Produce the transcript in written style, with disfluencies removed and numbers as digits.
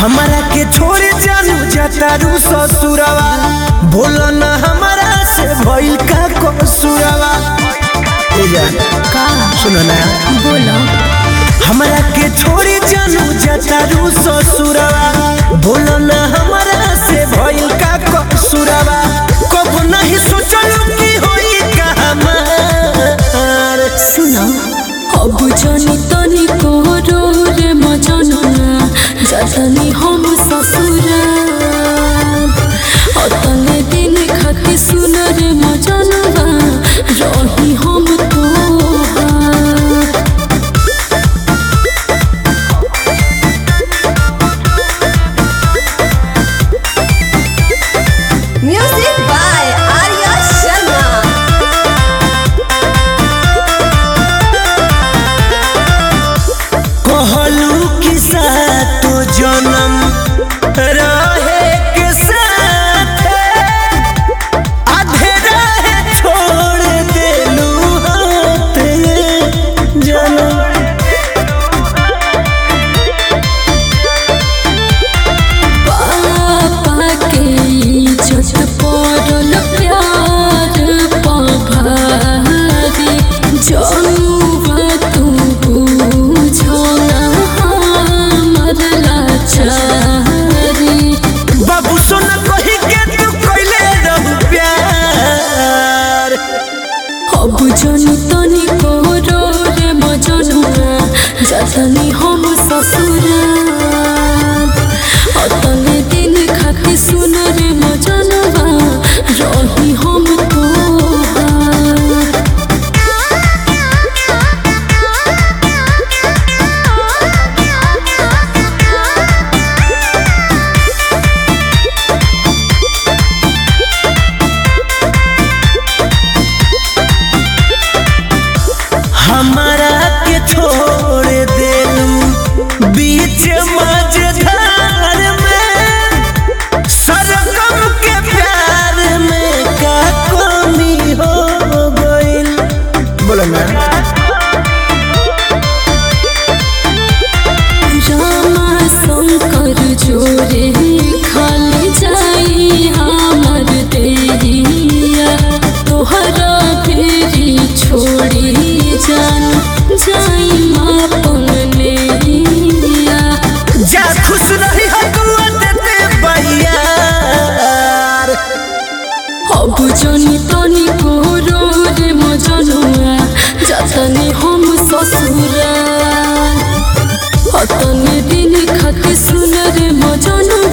हमारा के छोड़ जानू जतारू ससुरवा बोलो ना हमारा से भइल का कसूरवा का सुनो ना बोलो हमारा के छोड़ जानू जतारू ससुरवा बोलो ना हमारा से भइल का कसूरवा कब नहीं सोचलू कि होई का हमार सुनो अब जानी तनी को रो रे मजनुआ जतनी हम ससुरा अतने दिन खाती सुन रे मजनुआ रही हम Music by Arya Sharma. कहलू कि सातो जन्म रहे के साथ आधे राह छोड़ देलू हाथ जन्म पापा के इज्जत पड़ल प्यार पभारी जनुआ तू बुझो ना हमर लाचारी बाबू सोना कही के तू कइले रहू प्यार अब जनी तनी को रो रे मजनुआ जतनी हम ससुरा अतने दिन खाती सुन रे मजनुआ रही हम हमारा के छोड़ देलू बीच मझधार में सरगम के प्यार में का कमी हो गइल बोलो ना रामा शंकर जोरे खाली जाई हमर देहिया तोहरा फेरी छोड़ी जान जाई मापन नेहिया जा खुश रही है दुआ देते बयार अब जनी तनी को रो रे मजनुआ जतनी हम ससुरा अतने दिन खाती सुन रे मजनुआ